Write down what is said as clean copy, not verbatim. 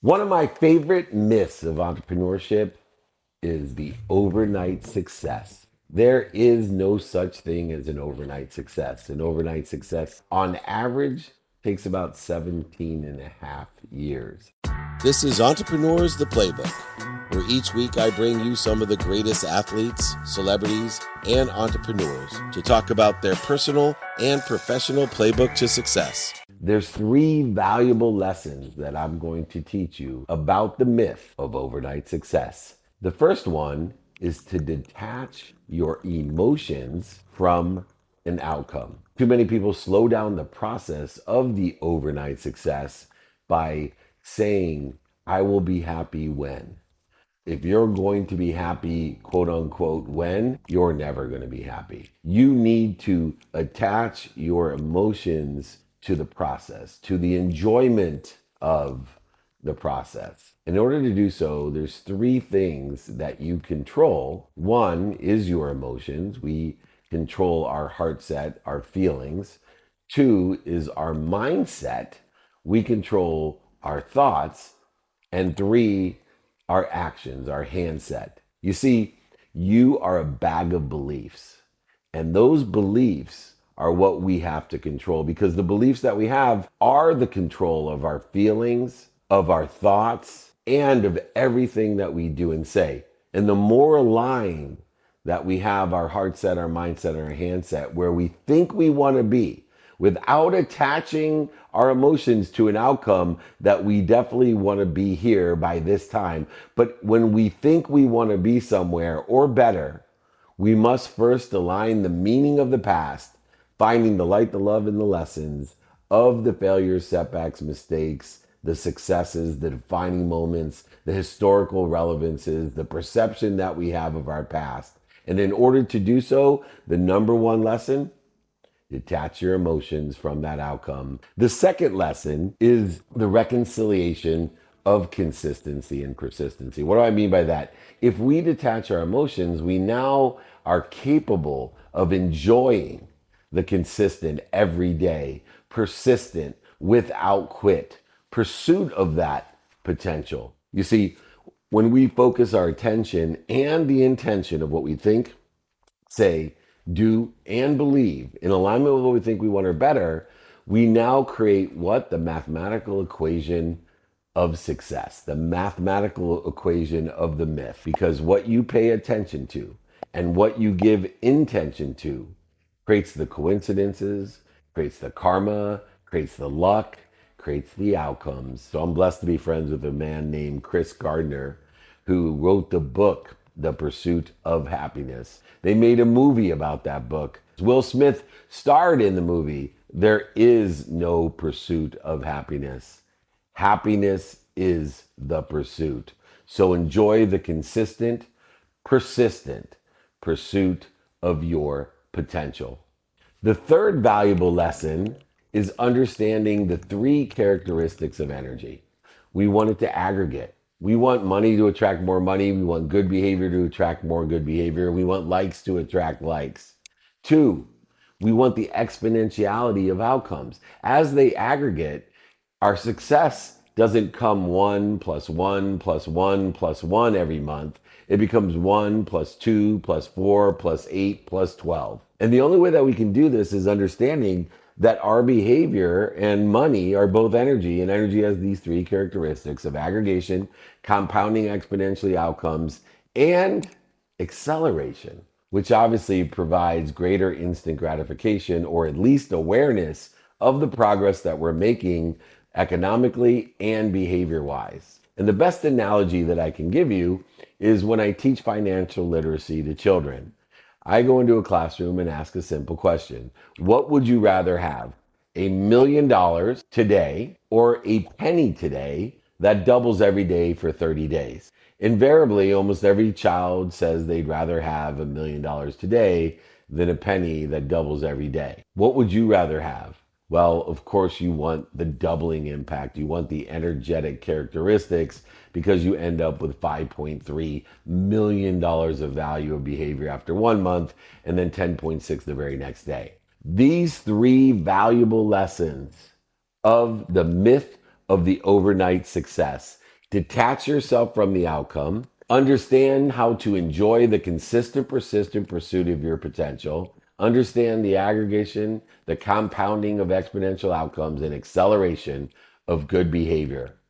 One of my favorite myths of entrepreneurship is the overnight success. There is no such thing as an overnight success. An overnight success, on average, takes about 17 and a half years. This is Entrepreneurs the Playbook, where each week I bring you some of the greatest athletes, celebrities, and entrepreneurs to talk about their personal and professional playbook to success. There's 3 valuable lessons that I'm going to teach you about the myth of overnight success. The first one is to detach your emotions from an outcome. Too many people slow down the process of the overnight success by saying, I will be happy when. If you're going to be happy, quote unquote, when, you're never going to be happy. You need to attach your emotions to the process, to the enjoyment of the process. In order to do so, there's 3 things that you control. One is your emotions. We control our heart set, our feelings. 2 is our mindset. We control our thoughts. And 3, our actions, our handset. You see, you are a bag of beliefs. And those beliefs are what we have to control, because the beliefs that we have are the control of our feelings, of our thoughts, and of everything that we do and say. And the more aligned that we have our heart set, our mindset, our handset, where we think we want to be, without attaching our emotions to an outcome that we definitely want to be here by this time. But when we think we want to be somewhere or better, we must first align the meaning of the past, finding the light, the love, and the lessons of the failures, setbacks, mistakes, the successes, the defining moments, the historical relevances, the perception that we have of our past. And in order to do so, the number one lesson, detach your emotions from that outcome. The second lesson is the reconciliation of consistency and persistency. What do I mean by that? If we detach our emotions, we now are capable of enjoying the consistent, everyday, persistent, without quit pursuit of that potential. You see, when we focus our attention and the intention of what we think, say, do, and believe in alignment with what we think we want or better, we now create what? The mathematical equation of success, the mathematical equation of the myth. Because what you pay attention to and what you give intention to creates the coincidences, creates the karma, creates the luck, creates the outcomes. So I'm blessed to be friends with a man named Chris Gardner, who wrote the book, The Pursuit of Happiness. They made a movie about that book. Will Smith starred in the movie. There is no pursuit of happiness. Happiness is the pursuit. So enjoy the consistent, persistent pursuit of your potential. The third valuable lesson is understanding the 3 characteristics of energy. We want it to aggregate. We want money to attract more money. We want good behavior to attract more good behavior. We want likes to attract likes. 2, we want the exponentiality of outcomes. As they aggregate, our success doesn't come 1 plus 1 plus 1 plus 1 every month. It becomes 1 plus 2 plus 4 plus 8 plus 12. And the only way that we can do this is understanding that our behavior and money are both energy, and energy has these 3 characteristics of aggregation, compounding exponentially outcomes, and acceleration, which obviously provides greater instant gratification, or at least awareness of the progress that we're making economically and behavior-wise. And the best analogy that I can give you is when I teach financial literacy to children. I go into a classroom and ask a simple question. What would you rather have? $1 million today or a penny today that doubles every day for 30 days? Invariably, almost every child says they'd rather have $1 million today than a penny that doubles every day. What would you rather have? Well, of course, you want the doubling impact. You want the energetic characteristics, because you end up with $5.3 million of value of behavior after 1 month, and then 10.6 the very next day. These 3 valuable lessons of the myth of the overnight success Detach yourself from the outcome. Understand how to enjoy the consistent, persistent pursuit of your potential. Understand the aggregation, the compounding of exponential outcomes, and acceleration of good behavior.